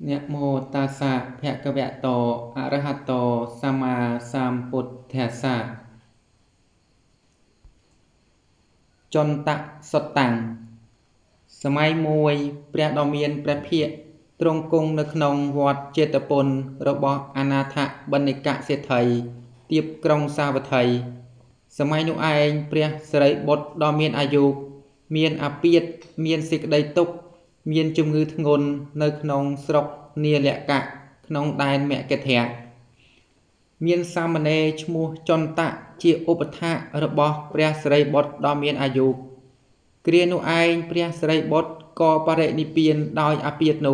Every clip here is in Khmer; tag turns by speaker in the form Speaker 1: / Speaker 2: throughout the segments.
Speaker 1: Nyak mô tassa bhagavato arahato sama sambuddhassa ចន្តសត្តាំងសម័យមួយព្រះដ៏មានព្រះភិក្ខទ្រង់គង់នៅក្នុងវត្តចេតពុនរបស់អនាថបណ្ឌិកសេដ្ឋីទៀបក្រុងសាវត្ថីសម័យនោះឯងព្រះសិរីបុត្រដ៏មានអាយុមានអាពាធមានសេចក្តីទុក្ខមានជំងឺធ្ងន់នៅក្នុងស្រុកនាលកៈក្នុងដែនមគធៈមានសាមណេរឈ្មោះចន្តៈជាឧបថៈរបស់ព្រះសិរីបុត្រដ៏មានអាយុគ្រានោះឯងព្រះសិរីបុត្រក៏បរិនិព្វានដោយអាពាធនោះ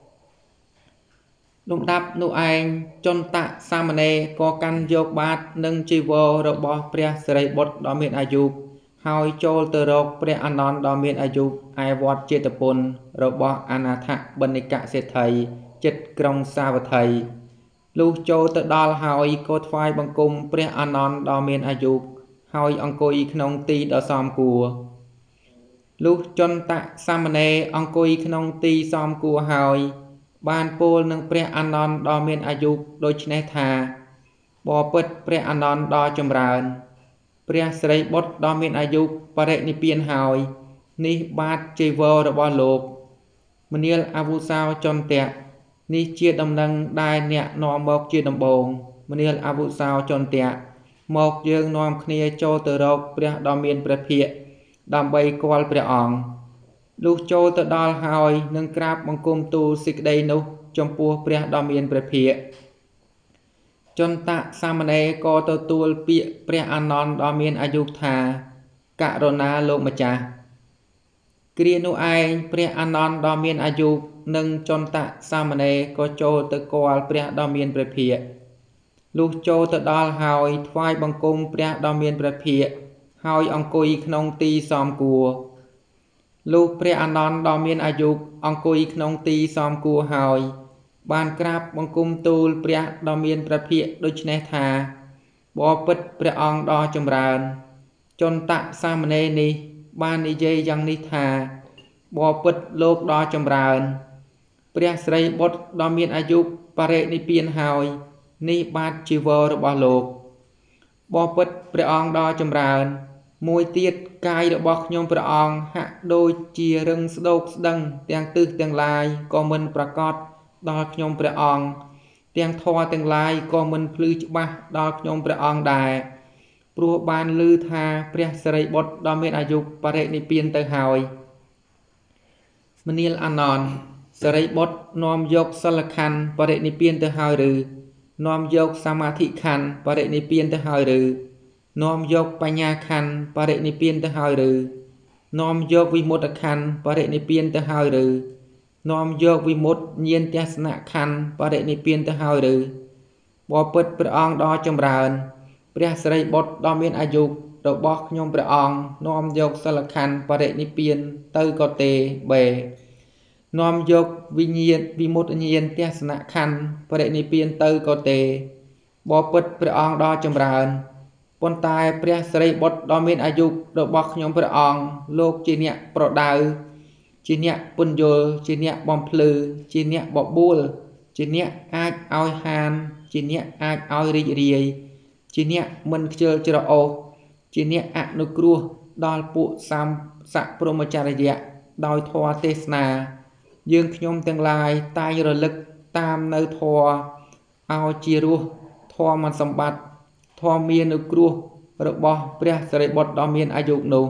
Speaker 1: លំដាប់នោះឯងចន្តៈសាមណេរក៏កាន់យកបាតនិងជីវររបស់ព្រះសិរីបុត្រដ៏មានអាយុហើយចូលទៅរកព្រះអានន្ទដ៏មានអាយុឯវត្តចេតពុនរបស់អនាថបណ្ឌិកសេដ្ឋីជិតក្រុងសាវត្ថីលុះចូលទៅដល់ហើយក៏ថ្វាយបង្គំព្រះអានន្ទដ៏មានអាយុហើយអង្គុយក្នុងទីដ៏សមគួរលុះចន្តៈសាមណេរអង្គុយក្នុងទីសមគួរហើយបានពោលនឹងព្រះអានន្ទដ៏មានអាយុដូច្នេះថាបបិទ្ធព្រះអានន្ទដ៏ចម្រើនព្រះសិរីបុត្រដ៏មានអាយុបរិនិព្វានហើយនេះបាតចីវររបស់លោកមនាលអវុសោចន្តៈនេះជាដំណឹងដែលអ្នកនាំមកជាដំបូងមនាលអវុសោចន្តៈមកយើងនាំគ្នាចូលទៅរកព្រះដ៏មានព្រះភិក្ខដើម្បីគាល់ព្រះអង្គលុះចូលទៅដល់ហើយនឹងក្រាបបង្គំទូលសេចក្តីនោះចំពោះព្រះដ៏មានព្រះភិក្ខចន្តៈសាមណេរក៏ទទួលពាក្យព្រះអានន្ទដ៏មានអាយុថាករុណាលោកម្ចាស់គ្រានោះឯងព្រះអានន្ទដ៏មានអាយុនិងចន្តៈសាមណេរក៏ចូលទៅគាល់ព្រះដ៏មានព្រះភិក្ខលុះចូលទៅដល់ហើយថ្វាយបង្គំព្រះដ៏មានព្រះភិក្ខហើយអង្គុយក្នុងទីសមគួរលុះព្រះអានន្ទដ៏មានអាយុអង្គុយក្នុងទីសមគួរហើយបានក្រាបបង្គំទូលព្រះដ៏មានព្រះភិក្ខដូច្នេះថាបបិទ្ធព្រះអង្គដ៏ចម្រើនចន្តៈសាមណេរនេះបាននិយាយយ៉ាងនេះថាបបិទ្ធលោកដ៏ចម្រើនព្រះសិរីបុត្រដ៏មានអាយុបរិនិព្វានហើយនេះបាតជីវររបស់លោកបបិទ្ធព្រះអង្គដ៏ចម្រើនមួយទៀតកាយរបស់ខ្ញុំព្រះអង្គហាក់ដូចជារឹងស្ដោកស្ដឹងទាំងទិសទាំងឡាយក៏មិនប្រកបដល់ខ្ញុំព្រះអង្គទាំងធម៌ទាំងឡាយក៏មិនភ្លឺច្បាស់ដល់ខ្ញុំព្រះអង្គដែរព្រោះបានឮថាព្រះសិរីបុត្រដ៏មានអាយុបរិនិព្វានទៅហើយមនាលអានន្ទសិរីបុត្រនាំយកសិលខណ្ឌបរិនិព្វានទៅហើយឬនាំយកសមាធិខណ្ឌបរិនិព្វានទៅហើយឬនាំយកបញ្ញាខណ្ឌបរិនិព្វានទៅហើយឬនាំយកវិមុតតិខណ្ឌបរិនិព្វានទៅហើយឬនាំយកវិមុតតិញាណទស្សនៈខណ្ឌបរិនិព្វានទៅហើយឬបបិទ្ធព្រះអង្គដ៏ចម្រើនព្រះសិរីបុត្រដ៏មានអាយុរបស់ខ្ញុំព្រះអង្គនាំយកសិលខណ្ឌបរិនិព្វានទៅក៏ទេបេនាំយកវិញ្ញាណវិមុតតិញាណទស្សនៈខណ្ឌបរិនិព្វានទៅក៏ទេបបិទ្ធព្រះអង្គដ៏ចម្រើនប៉ុន្តែព្រះសិរីបុត្រដ៏មានអាយុរបស់ខ្ញុំព្រះអង្គលោកជាអ្នកប្រដៅជាអ្នកពន្យល់ជាអ្នកបំភ្លឺជាអ្នកបបួលជាអ្នកអាចឲ្យហានជាអ្នកអាចឲ្យរីករាយជាអ្នកមិនខ្ជិលច្រអូសជាអ្នកអនុគ្រោះដល់ពួកសព្រហ្មចរិយៈដោយធម៌ទេសនាយើងខ្ញុំទាំងឡាយតែងរលឹកតាមនៅធម៌ឲ្យជារស់ធម៌សម្បត្តិធម៌មាននុគ្រោះរបស់ព្រះសិរីបុត្រដ៏មានអាយុនោះ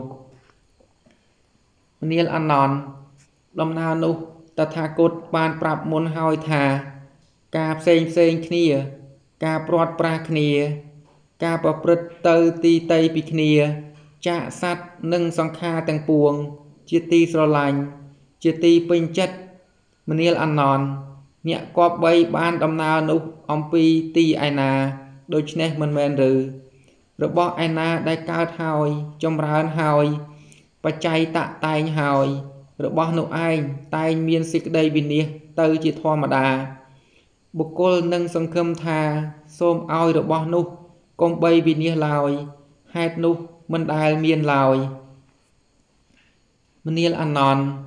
Speaker 1: មនាលអានន្ទដំណើរនោះតថាគតបានប្រាប់មុនហើយថាការផ្សេងគ្នាការព្រាត់ប្រាសគ្នាការប្រព្រឹត្តទៅទីតីពីគ្នាចាកសត្វនិងសង្ខារទាំងពួងជាទីស្រឡាញ់ជាទីពេញចិត្តមនាលអានន្ទអ្នកគប្បីបានដំណើរនោះអំពីទីឯណាដូច្នេះមិនមែនឬរបស់ឯណាដែលកើតហើយចម្រើនហើយបច្ច័យតតែងហើយរបស់នោះឯងតែងមានសេចក្តីវិនាសទៅជាធម្មតាបុគ្គលនឹងសង្ឃឹមថាសូមឲ្យរបស់នោះកុំបីវិនាសឡើយហេតុនោះមិនដែលមានឡើយមនាលអានន្ទ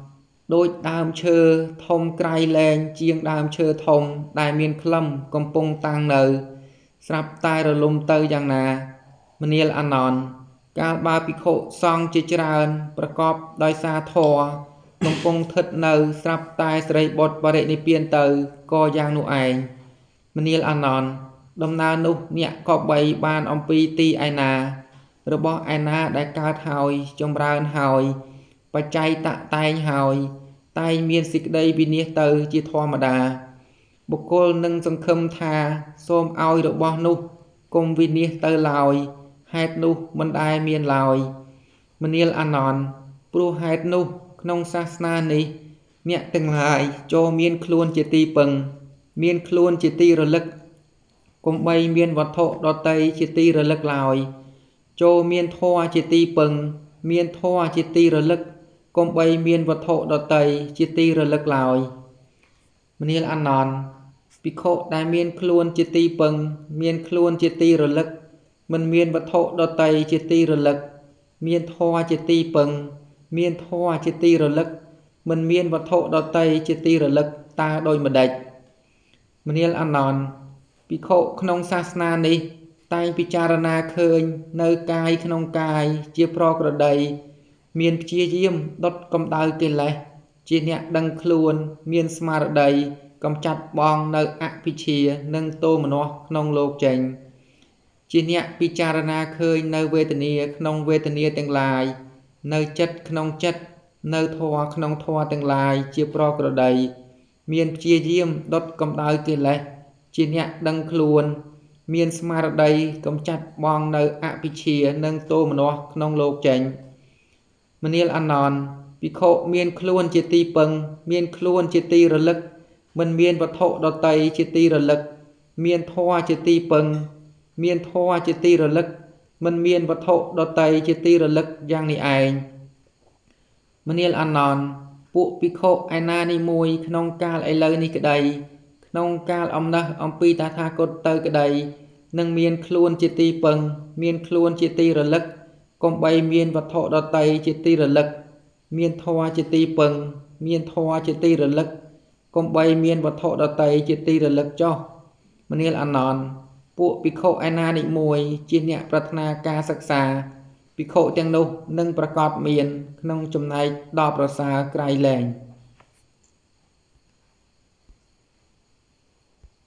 Speaker 1: ដូចដើមឈើធំក្រៃលែងជាងដើមឈើធំដែលមានក្លឹមកំពុងតាំងនៅស្រាប់តែរលំទៅយ៉ាងណាមនាលអានន្ទកាលបើភិក្ខុសង្ឃជាច្រើនប្រកបដោយសារធម៌កំពុងស្ថិតនៅស្រាប់តែសិរីបុត្របរិនិព្វានទៅក៏យ៉ាងនោះឯងមនាលអានន្ទដំណើរនោះអ្នកក៏បីបានអំពីទីឯណារបស់ឯណាដែលកើតហើយចម្រើនហើយបច្ច័យតតែងហើយតែងមានសេចក្តីវិនាសទៅជាធម្មតាបុគ្គលនឹងសង្ឃឹមថាសូមឲ្យរបស់នោះកុំវិនាសទៅឡើយហេតុនោះមិនដែលមានឡើយមនាលអានន្ទព្រោះហេតុនោះក្នុងសាសនានេះអ្នកទាំងឡាយចូលមានខ្លួនជាទីពឹងមានខ្លួនជាទីរលឹកកុំបីមានវត្ថុដតីជាទីរលឹកឡើយចូលមានធម៌ជាទីពឹងមានធម៌ជាទីរលឹកកុំបីមានវត្ថុដតីជាទីរលឹកឡើយមនាលអានន្ទភិក្ខុដែលមានខ្លួនជាទីពឹងមានខ្លួនជាទីរលឹកមិនមានវត្ថុដតីជាទីរលឹកមានធម៌ជាទីពឹងមានធម៌ជាទីរលឹកមិនមានវត្ថុដតីជាទីរលឹកតើដូចម្ដេចមនាលអានន្ទភិក្ខុក្នុងសាសនានេះតែងពិចារណាឃើញនៅកាយក្នុងកាយជាប្រក្រតីមានព្យាយាមដុតកម្ដៅកិលេសជាអ្នកដឹងខ្លួនមានស្មារតីកំចាត់បងនៅអភិជ្ជានិងទោមនស្សក្នុងលោកចេញជាអ្នកពិចារណាឃើញនៅវេទនាក្នុងវេទនាទាំងឡាយនៅចិត្តក្នុងចិត្តនៅធម៌ក្នុងធម៌ទាំងឡាយជាប្រក្រតីមានព្យាយាមដុតកម្ដៅកិលេសជាអ្នកដឹងខ្លួនមានស្មារតីកំចាត់បងនៅអភិជ្ជានិងទោមនស្សក្នុងលោកចេញមនាលអានន្ទភិក្ខុមានខ្លួនជាទីពឹងមានខ្លួនជាទីរលឹកមិនមានវត្ថុដតីជាទីរលឹកមានធម៌ជាទីពឹងមានធម៌ជាទីរលឹកមិនមានវត្ថុដតីជាទីរលឹកយ៉ាងនេះឯងមនាលអានន្ទពួកភិក្ខុឯណានេះមួយក្នុងកាលឥឡូវនេះក្តីក្នុងកាលអំណះអំពីតថាគតទៅក្តីនឹងមានខ្លួនជាទីពឹងមានខ្លួនជាទីរលឹកកុំបីមានវត្ថុដតីជាទីរលឹកមានធម៌ជាទីពឹងមានធម៌ជាទីរលឹកកុំបីមានវត្ថុដតីជាទីរលឹកចុះមនាលអានន្ទពួកភិក្ខុឯណានេះមួយជាអ្នកប្រាថ្នាការសិក្សាភិក្ខុទាំងនោះនឹងប្រកបមានក្នុងចំណែកដ៏ប្រសើរក្រៃលែង